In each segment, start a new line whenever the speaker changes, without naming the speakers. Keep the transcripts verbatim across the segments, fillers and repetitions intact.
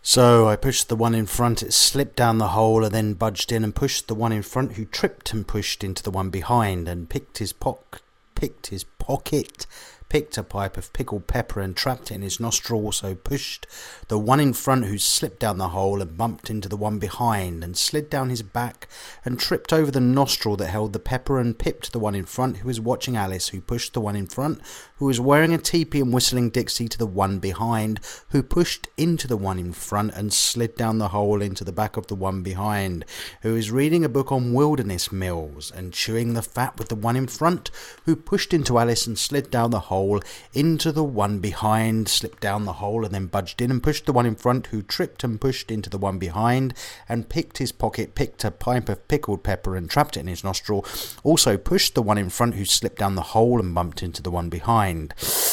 So I pushed the one in front, it slipped down the hole and then budged in, and pushed the one in front, who tripped and pushed into the one behind, and picked his pock, picked his pocket, picked a pipe of pickled pepper and trapped it in his nostril. So pushed the one in front, who slipped down the hole and bumped into the one behind, and slid down his back and tripped over the nostril that held the pepper, and pipped the one in front, who was watching Alice, who pushed the one in front, who was wearing a teepee and whistling Dixie, to the one behind, who pushed into the one in front and slid down the hole into the back of the one behind, who was reading a book on wilderness mills and chewing the fat with the one in front, who pushed into Alice and slid down the hole into the one behind, slipped down the hole and then budged in, and pushed the one in front, who tripped and pushed into the one behind, and picked his pocket, picked a pipe of pickled pepper and trapped it in his nostril. Also pushed the one in front, who slipped down the hole and bumped into the one behind,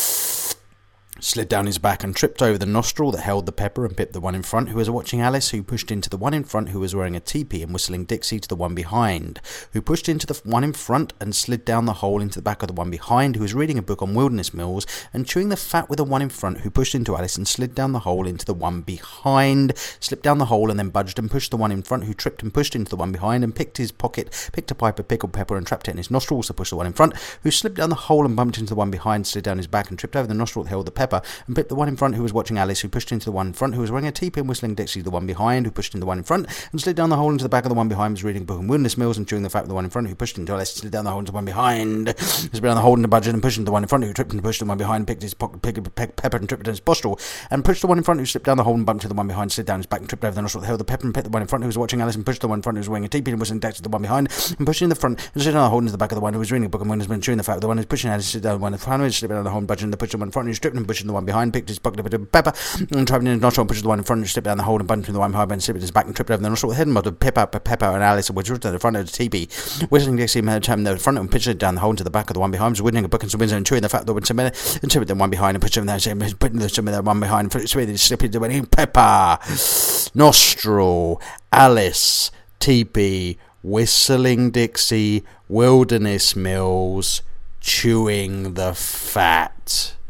slid down his back and tripped over the nostril that held the pepper, and pipped the one in front, who was watching Alice, who pushed into the one in front, who was wearing a teepee and whistling Dixie, to the one behind, who pushed into the one in front and slid down the hole into the back of the one behind, who was reading a book on wilderness mills and chewing the fat with the one in front, who pushed into Alice and slid down the hole into the one behind, slipped down the hole and then budged and pushed the one in front, who tripped and pushed into the one behind, and picked his pocket, picked a pipe of pickled pepper and trapped it in his nostril. Also pushed the one in front, who slipped down the hole and bumped into the one behind, slid down his back and tripped over the nostril that held the pepper, and pipped the one in front, who was watching Alice, who pushed into the one in front, who was wearing a teepee and whistling Dixie, the one behind, who pushed into the one in front and slid down the hole into the back of the one behind, was reading a book on wilderness mills and chewing the fat with the one in front, who pushed into Alice, slid down the hole into the one behind, slid down the hole in the budget and pushed into the one in front, who tripped and pushed the one behind, picked his pocket, picked pe- pepper and tripped in his nostril, and pushed the one in front, who slipped down the hole and bumped into the one behind, slid down his back and tripped over the nostril that held the pepper, and picked the one in front, who was watching Alice, and pushed the one in front, who was wearing a teepee and whistling Dixie, the one behind, and pushed in the front and slid down the hole into the back of the one, who was reading a book on wilderness mills and chewing the fat with the one who was pushing Alice, slid down the one in front, who slipped down the hole and budged and pushed the one in front, who stripped and pushed the one behind, picked his pocket of pepper and trapped in his nostril and pushed the one in front, and slipped down the hole and bumped into the one behind and slipped in his back and tripped over the nostril with the head and of pepper, pepper and Alice, which was at the front of the teepee, whistling Dixie and the front and pitched it down the hole into the back of the one behind, was reading a book and some and chewing the fat with some and tripped the one behind and pushed him there, putting the some of the one behind and slipping the one pepper, nostril, Alice, teepee, whistling Dixie, wilderness mills, chewing the fat.